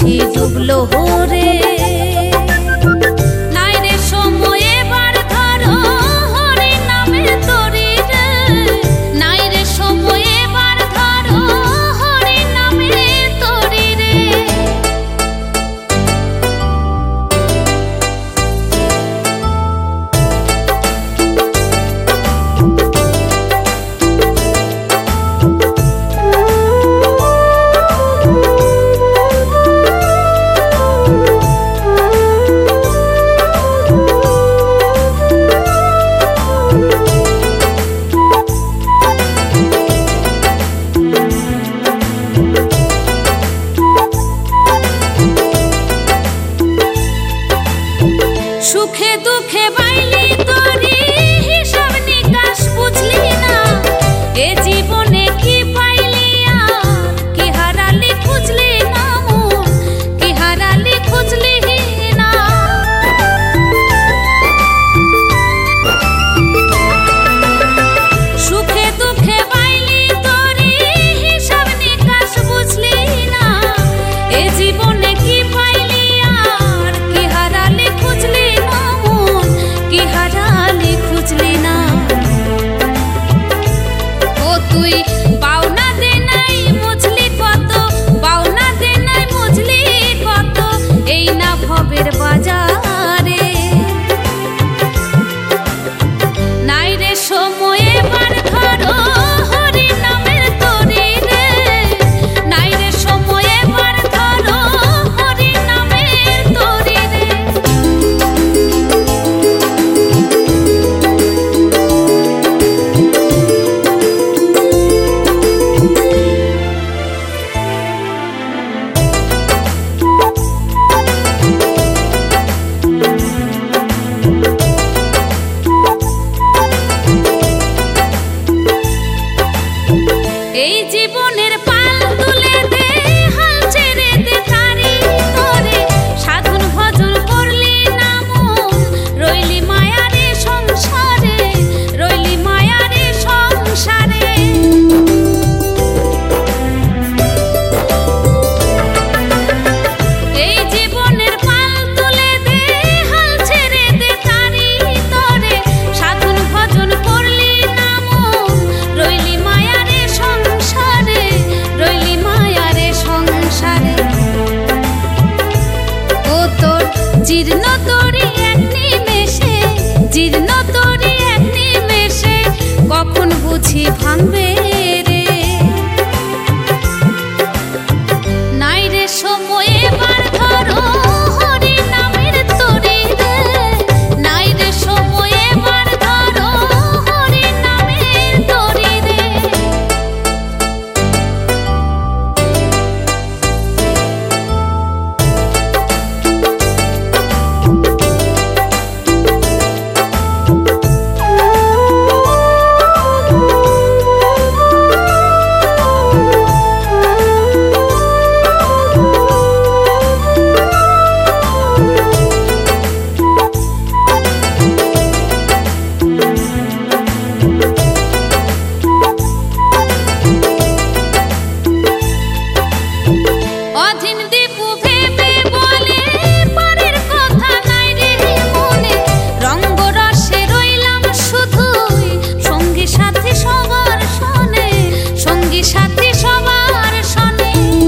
বুঝি ডুবলো রে। নাই রে সময় এবার ধরো হরি নামে তরি রে, নাই রে সময় এবার ধরো হরি নামে তরি রে। সুখে দুঃখে বাইলি তোরি হিসাব নিকাশ বুঝলি না, এ জীবনে কি পাইলি আর কি হারালি খুঁজলি না, মন কি হারালি খুঁজলি না। সুখে দুঃখে বাইলি তোরি হিসাব নিকাশ বুঝলি না, এ জীবনে কি পাইলি আর কি হারালি খুঁজলি না, কি হারালি খুঁজলি না। ও তুই পাওনা দে নাই বুঝলি কত, পাওনা দে নাই বুঝলি কত, এই না ভবের বাজারে। নাই রে সময় এবার ধরো হরি নামের তরি রে, নাই রে সময় এবার ধরো হরি নামের তরি রে। এই জীবনের পাল তুলে দে হাল ছেড়ে দে তারি তোরে, সাধন ভজন করলি না মন রইলি মায়ারে সংসারে, রইলি মায়ারে সংসারে। এই জীবনের পাল তুলে দে হাল ছেড়ে দে তারি তোরে, সাধন ভজন করলি না মন রইলি মায়ারে সংসারে, রইলি মায়ারে সংসারে। ও তোর জীর্ণ তরি এক নিমেষে, জীর্ণ তরি এক নিমেষে কখন বুঝি ভাঙবে রে। নাই রে সময় এবার ধরো হরি নামের তরি রে, নাই রে সময় এবার ধরো হরি নামের তরি রে। অধীন দীপু ভেবে বলে পারের কথা নাই রে মনে, রঙ্গ রসে রইলাম শুধুই সঙ্গী সাথী সবার শোনে, সঙ্গী সাথী সবার শোনে।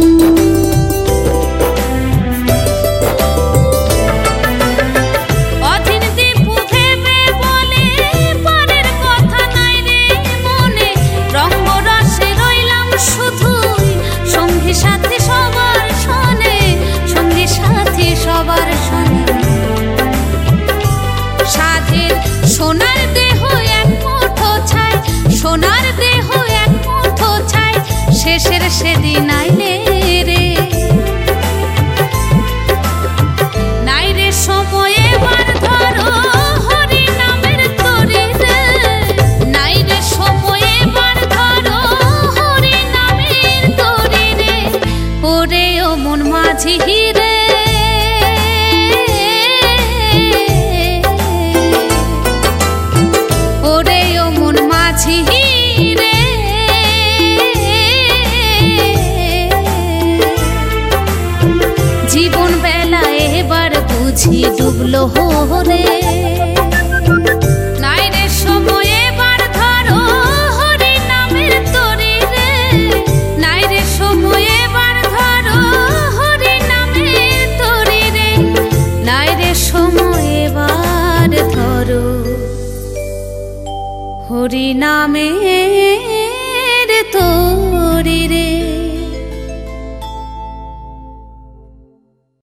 অধীন দীপু ভেবে বলে পারের কথা নাই রে মনে, রঙ্গ রসে রইলাম শুধুই সঙ্গী সাথী সবার শোনে, সঙ্গী সাথী সবার শোনে। সাধের সোনার দেহ এক মুঠো ছাই, সোনার দেহ এক মুঠো ছাই, শেষের সেদিন আইলে রে। নাই রে সময় এবার ধরো হরি নামের তরি রে, নাই রে সময় এবার ধরো হরি নামের তরি রে। ওরে ও মন মাঝি রে, ওরে ও মন মাঝি রে। ডুবলো হরে। নাই রে সময় এবার ধরো হরি নামের তরি রে, নাই রে সময় এবার ধরো হরি নামের তরি রে, নাই রে সময় এবার ধরো হরি নামে